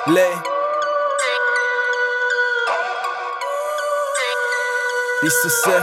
لی 23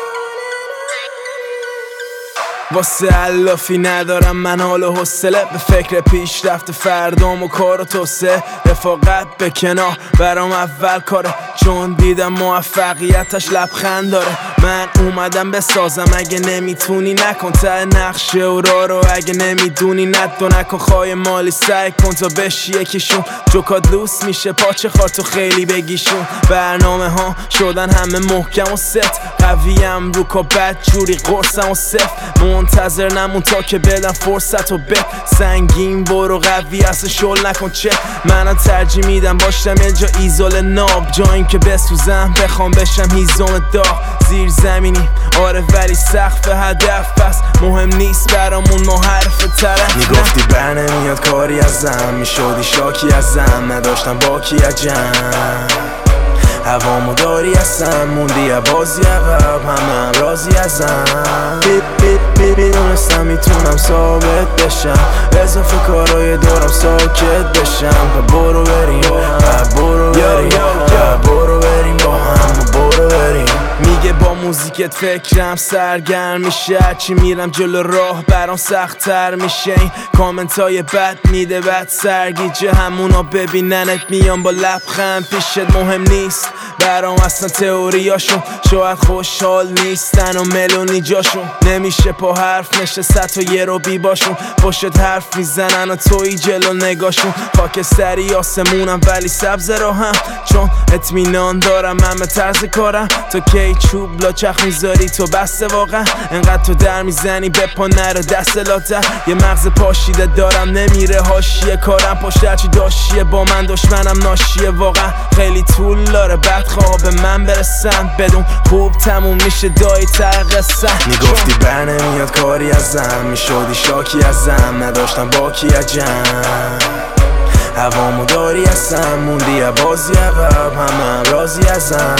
واسه علافی ندارم من حال و حوصله، به فکر پیشرفت فردام و کار و توسعه. رفاقت به کنار برام اول کاره، چون دیدم موفقیتش لبخند داره. من اومدم بسازم، اگه نمیتونی نکن ته نقشه و راه رو، اگه نمیدونی ندو نکن خواهی مالی. سعی کن تا بشی یکیشون، جوکات لوس میشه پاچه خار تو خیلی بگیشون. برنامه ها شدن همه محکم و ست، قویم رو کا بد جوری قرصم و سفت. منتظر نمون تا که بدم فرصت و به سنگین برو قوی اصلا شل نکن چه. منم ترجیح میدم باشم یه جا ایزول ناب، جا این که بسوزم بخوام بشم هیزم داغ. زیر زمینی آره ولی سقف هدف پس مهم نیست برامون ما حرف طرف. میگفتی بر نمیاد کاری ازم، میشدی شاکی ازم، نداشتم باکی عجم. هوامو داری ازم، موندی بازی عقب، همه راضی ازم. میدونستم میتونم ثابت بشم، اضافه کارای دورم ساکت بشم. برو بریم برو بریم برو بریم با هم برو بریم. میگه با موزیکت فکرم سرگرم میشه، هرچی میرم جلو راه برام سخت‌تر میشه. این کامنت های بد میده بد سرگیجه، همونا ببیننت میان با لبخند پیشت. مهم نیست برام اصلا تئوریاشون، شاید خوشحال نیستن و ملونی جاشون. نمیشه پا حرف نشست تا یه رو بی باشون، پشت حرف میزنن و توی جلو نگاشون. خاکستری آسمونم ولی سبز راهم، چون اطمینان دارم همه طرز کارم. تا کی چوب لاچخ میذاری تو بسته واقعا، انقدر تو در میزنی به پا نره دست لاتر. یه مغز پاشیده دارم نمیره حاشیه کارم، پشت هرچی داشیه با من دشمنم ناشیه واقعا. خیلی طول داره بدخواه به من برسن، بدون خوب تموم میشه دایی تر قصه. میگفتی بر نمیاد کاری ازم، میشدی شاکی ازم، نداشتم باکی عجم. هوامو داری ازم، موندی بازی عقب، همه راضی ازم.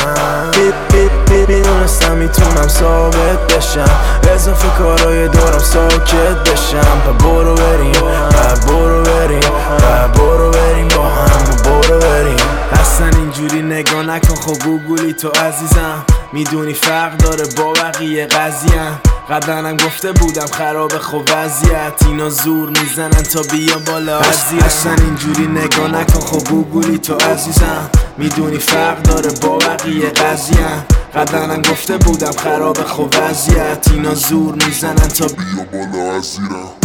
میدونستم میتونم ثابت بشم، اضافه کارای دورم ساکت بشم. برو بریم برو بریم برو بریم با هم برو بریم. اصلا اینجوری نگاه نکن خب گوگولی تو عزیزم، میدونی فرق داره با بقیه قضیم. قبلنم گفته بودم خراب خب وضعیت، اینا زور میزنن تا بیان بالا عزیزم. اصلا اینجوری نگاه نکن خب گوگولی تو عزیزم، میدونی فرق داره با بقیه قضیم. قبلنم گفته بودم خراب خب وضعیت، اینا زور میزنن تا بیان بالا عزیزم.